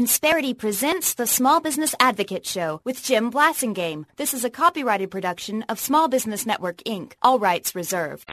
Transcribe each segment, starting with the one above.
Insperity presents the Small Business Advocate Show with Jim Blasingame. This is a copyrighted production of Small Business Network, Inc. All rights reserved.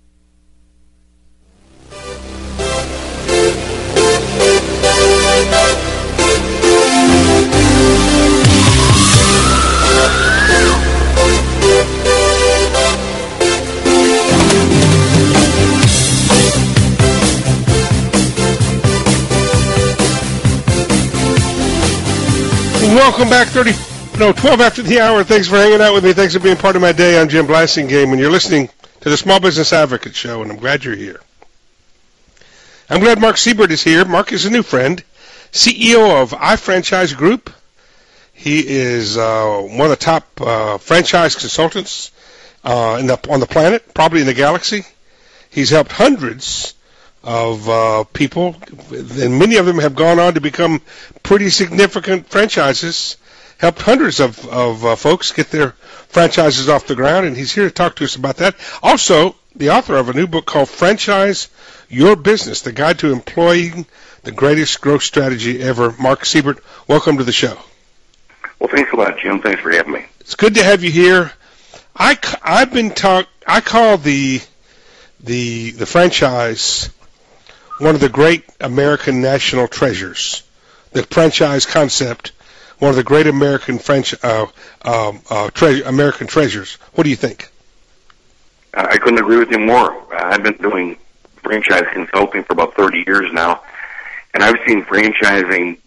Welcome back, 12 after the hour. Thanks for hanging out with me. Thanks for being part of my day. I'm Jim Blasingame, and you're listening to the Small Business Advocate Show, and I'm glad you're here. I'm glad Mark Siebert is here. Mark is a new friend, CEO of iFranchise Group. He is one of the top franchise consultants on the planet, probably in the galaxy. He's helped hundreds of people, and many of them have gone on to become pretty significant franchises, helped hundreds of folks get their franchises off the ground, and he's here to talk to us about that. Also, the author of a new book called Franchise Your Business, The Guide to Employing the Greatest Growth Strategy Ever. Mark Siebert, welcome to the show. Well, thanks a lot, Jim. Thanks for having me. It's good to have you here. I call the franchise one of the great American national treasures. The franchise concept, one of the great American American treasures. What do you think? I couldn't agree with you more. I've been doing franchise consulting for about 30 years now, and I've seen franchising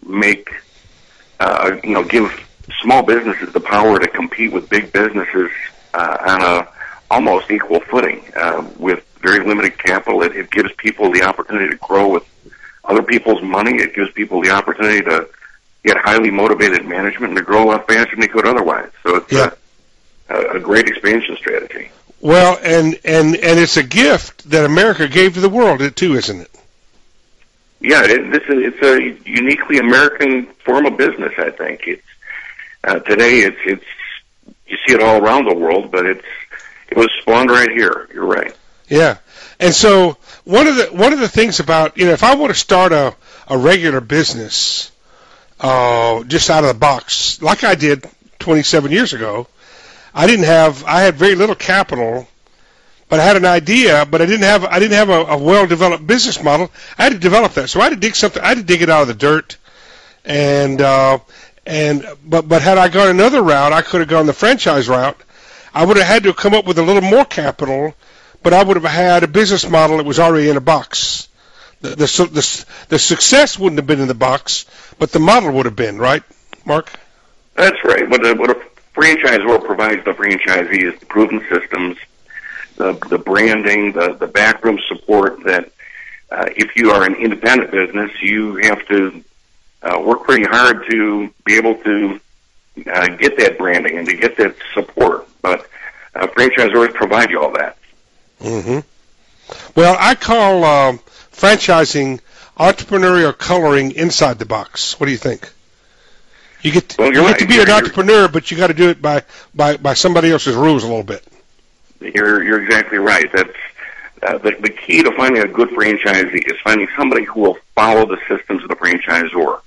give small businesses the power to compete with big businesses on a almost equal footing with very limited capital. It gives people the opportunity to grow with other people's money. It gives people the opportunity to get highly motivated management and to grow a lot faster than they could otherwise. So it's a great expansion strategy. Well, and it's a gift that America gave to the world, too, isn't it? Yeah, it's a uniquely American form of business, I think. Today it's you see it all around the world, but it was spawned right here. You're right. Yeah, and so one of the things about, if I want to start a regular business just out of the box, like I did 27 years ago, I had very little capital, but I had an idea, but I didn't have a well-developed business model. I had to develop that, so I had to dig it out of the dirt, but had I gone another route, I could have gone the franchise route. I would have had to come up with a little more capital, but I would have had a business model that was already in a box. The success wouldn't have been in the box, but the model would have been, right, Mark? That's right. What a franchisor provides the franchisee is the proven systems, the branding, the backroom support that if you are an independent business, you have to work pretty hard to be able to get that branding and to get that support. But franchisors provide you all that. Mm-hmm. Well, I call franchising entrepreneurial coloring inside the box. What do you think? You get to be an entrepreneur, but you got to do it by somebody else's rules a little bit. You're exactly right. That's the key to finding a good franchisee is finding somebody who will follow the systems of the franchisor.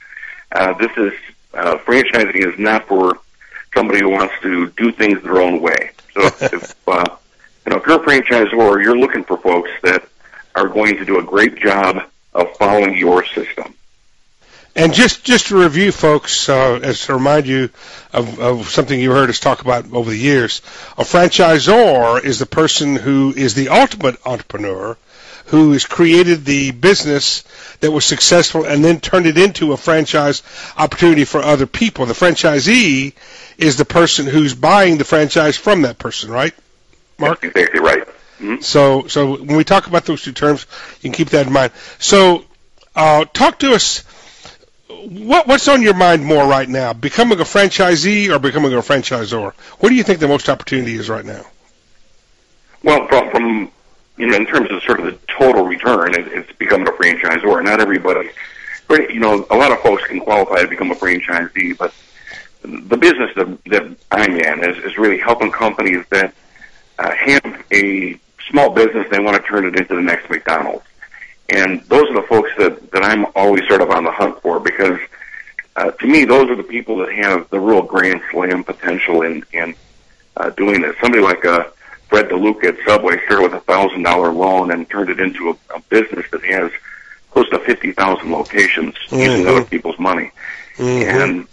Franchising is not for somebody who wants to do things their own way. So if you're a franchisor, you're looking for folks that are going to do a great job of following your system. And just to review, folks, as to remind you of something you heard us talk about over the years, a franchisor is the person who is the ultimate entrepreneur, who has created the business that was successful and then turned it into a franchise opportunity for other people. The franchisee is the person who's buying the franchise from that person, right, Mark? That's exactly right. Mm-hmm. So when we talk about those two terms, you can keep that in mind. So talk to us. What's on your mind more right now, becoming a franchisee or becoming a franchisor? Where do you think the most opportunity is right now? Well, from in terms of sort of the total return, it's becoming a franchisor. Not everybody, a lot of folks can qualify to become a franchisee, but the business that I'm in is really helping companies that have a small business, they want to turn it into the next McDonald's. And those are the folks that I'm always sort of on the hunt for, because To me, those are the people that have the real grand slam potential in doing this. Somebody like Fred DeLuca at Subway started with a $1,000 loan and turned it into a business that has close to 50,000 locations using other people's money. And,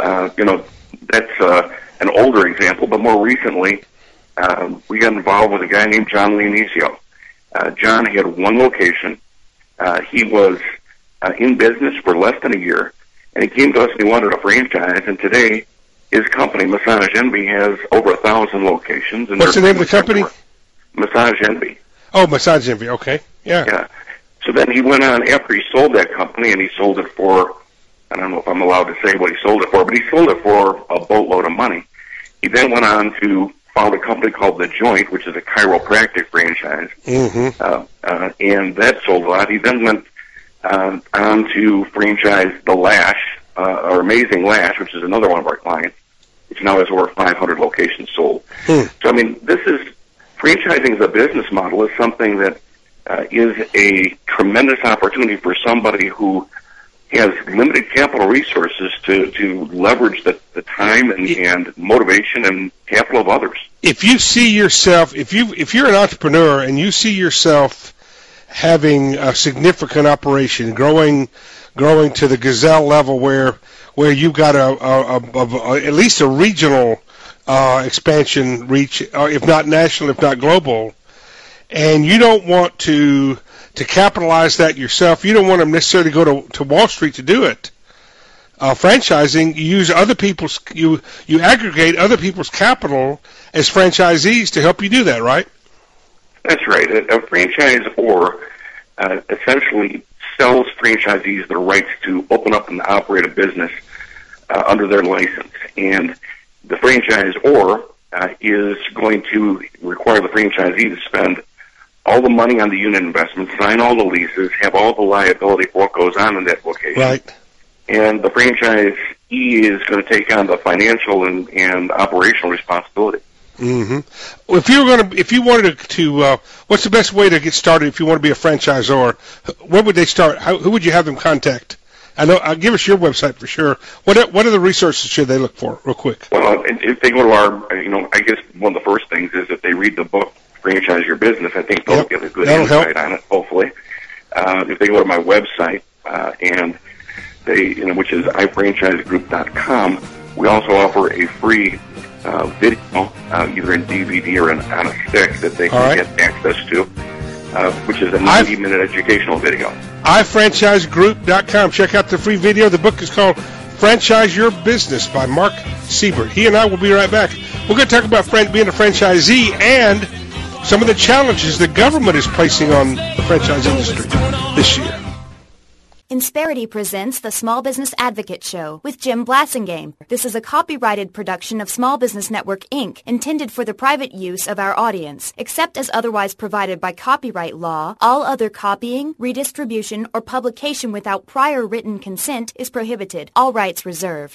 that's an older example, but more recently, we got involved with a guy named John Leonisio. John had one location. He was in business for less than a year, and he came to us and he wanted a franchise, and today his company, Massage Envy, has over 1,000 locations. And what's the name of the company? Massage Envy. Oh, Massage Envy, okay. Yeah. So then he went on, after he sold that company, and he sold it for, I don't know if I'm allowed to say what he sold it for, but he sold it for a boatload of money. He then went on to found a company called The Joint, which is a chiropractic franchise, and that sold a lot. He then went on to franchise The Lash, or Amazing Lash, which is another one of our clients, which now has over 500 locations sold. So, I mean, franchising as a business model is something that is a tremendous opportunity for somebody who has limited capital resources to leverage the time and motivation and capital of others. If you see yourself, if you're an entrepreneur and you see yourself having a significant operation, growing to the Gazelle level where you've got at least a regional expansion reach, if not national, if not global, and you don't want to capitalize that yourself, you don't want to necessarily go to Wall Street to do it. Franchising, you use other people's, you aggregate other people's capital as franchisees to help you do that, right? That's right. A franchisor essentially sells franchisees the rights to open up and operate a business under their license, and the franchisor is going to require the franchisee to spend all the money on the unit investment, sign all the leases, have all the liability for what goes on in that location. Right. And the franchisee is going to take on the financial and operational responsibility. Well, if you wanted to, what's the best way to get started if you want to be a franchisor? Where would they start? Who would you have them contact? Give us your website for sure. What are the resources should they look for, real quick? Well, if they go to our, I guess one of the first things is if they read the book, Franchise Your Business, I think they'll get a good insight on it, hopefully. If they go to my website, and they, which is ifranchisegroup.com, we also offer a free video, either in DVD or on a stick that they can get access to, which is a 90-minute educational video. ifranchisegroup.com. Check out the free video. The book is called Franchise Your Business by Mark Siebert. He and I will be right back. We're going to talk about being a franchisee and some of the challenges the government is placing on the franchise industry this year. Insperity presents the Small Business Advocate Show with Jim Blasingame. This is a copyrighted production of Small Business Network, Inc., intended for the private use of our audience. Except as otherwise provided by copyright law, all other copying, redistribution, or publication without prior written consent is prohibited. All rights reserved.